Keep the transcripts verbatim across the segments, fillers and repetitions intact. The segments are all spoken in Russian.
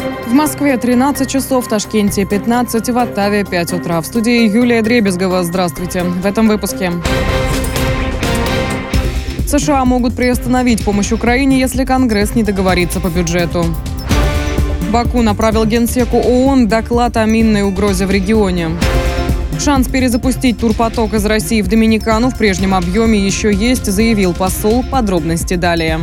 В Москве тринадцать часов, в Ташкенте пятнадцать, в Оттаве пять утра. В студии Юлия Дребезгова. Здравствуйте. В этом выпуске. США могут приостановить помощь Украине, если Конгресс не договорится по бюджету. Баку направил Генсеку ООН доклад о минной угрозе в регионе. Шанс перезапустить турпоток из России в Доминикану в прежнем объеме еще есть, заявил посол. Подробности далее.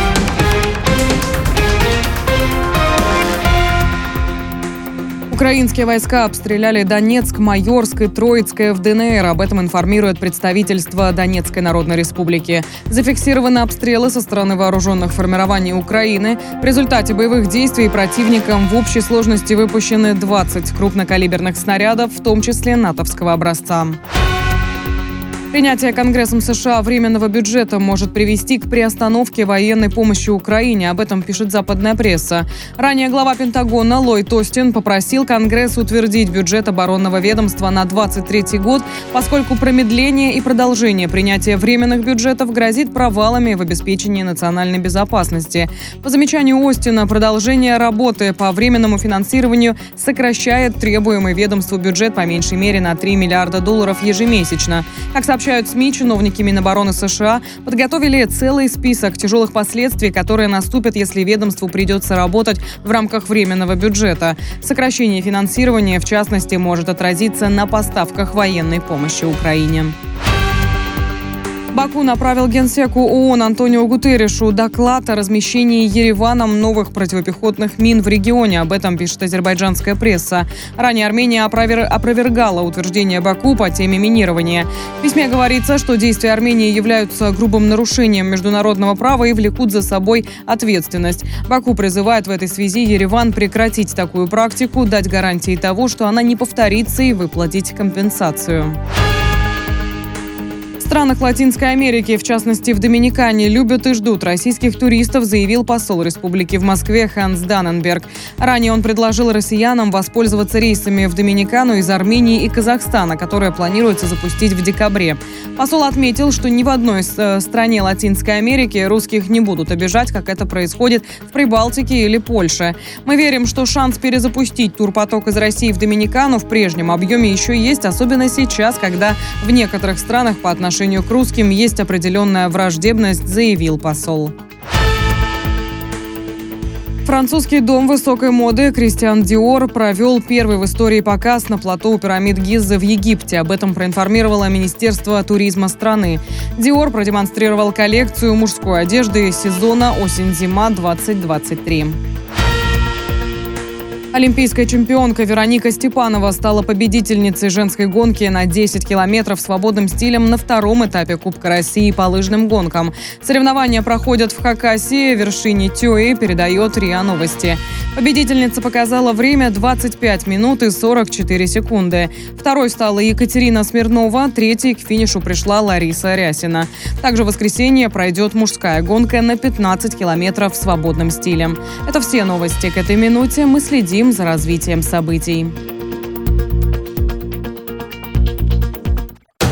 Украинские войска обстреляли Донецк, Майорск и Троицкое в ДНР. Об этом информирует представительство Донецкой Народной Республики. Зафиксированы обстрелы со стороны вооруженных формирований Украины. В результате боевых действий противником в общей сложности выпущены двадцать крупнокалиберных снарядов, в том числе натовского образца. Принятие Конгрессом США временного бюджета может привести к приостановке военной помощи Украине. Об этом пишет западная пресса. Ранее глава Пентагона Ллойд Остин попросил Конгресс утвердить бюджет оборонного ведомства на двадцать третий год, поскольку промедление и продолжение принятия временных бюджетов грозит провалами в обеспечении национальной безопасности. По замечанию Остина, продолжение работы по временному финансированию сокращает требуемый ведомству бюджет по меньшей мере на три миллиарда долларов ежемесячно. Как сообщают СМИ, чиновники Минобороны США подготовили целый список тяжелых последствий, которые наступят, если ведомству придется работать в рамках временного бюджета. Сокращение финансирования, в частности, может отразиться на поставках военной помощи Украине. Баку направил Генсеку ООН Антонио Гутерришу доклад о размещении Ереваном новых противопехотных мин в регионе. Об этом пишет азербайджанская пресса. Ранее Армения опровер... опровергала утверждение Баку по теме минирования. В письме говорится, что действия Армении являются грубым нарушением международного права и влекут за собой ответственность. Баку призывает в этой связи Ереван прекратить такую практику, дать гарантии того, что она не повторится, и выплатить компенсацию. В странах Латинской Америки, в частности в Доминикане, любят и ждут российских туристов, заявил посол республики в Москве Ханс Данненберг. Ранее он предложил россиянам воспользоваться рейсами в Доминикану из Армении и Казахстана, которые планируется запустить в декабре. Посол отметил, что ни в одной стране Латинской Америки русских не будут обижать, как это происходит в Прибалтике или Польше. Мы верим, что шанс перезапустить турпоток из России в Доминикану в прежнем объеме еще есть, особенно сейчас, когда в некоторых странах по отношению к русским есть определенная враждебность, заявил посол. Французский дом высокой моды Кристиан Диор провел первый в истории показ на плато у пирамид Гизы в Египте. Об этом проинформировало Министерство туризма страны. Диор продемонстрировал коллекцию мужской одежды сезона осень-зима двадцать двадцать три. Олимпийская чемпионка Вероника Степанова стала победительницей женской гонки на десять километров свободным стилем на втором этапе Кубка России по лыжным гонкам. Соревнования проходят в Хакасии, вершине Тёи, передает РИА Новости. Победительница показала время двадцать пять минут и сорок четыре секунды. Второй стала Екатерина Смирнова, третьей к финишу пришла Лариса Рясина. Также в воскресенье пройдет мужская гонка на пятнадцать километров свободным стилем. Это все новости к этой минуте. Мы следим за развитием событий.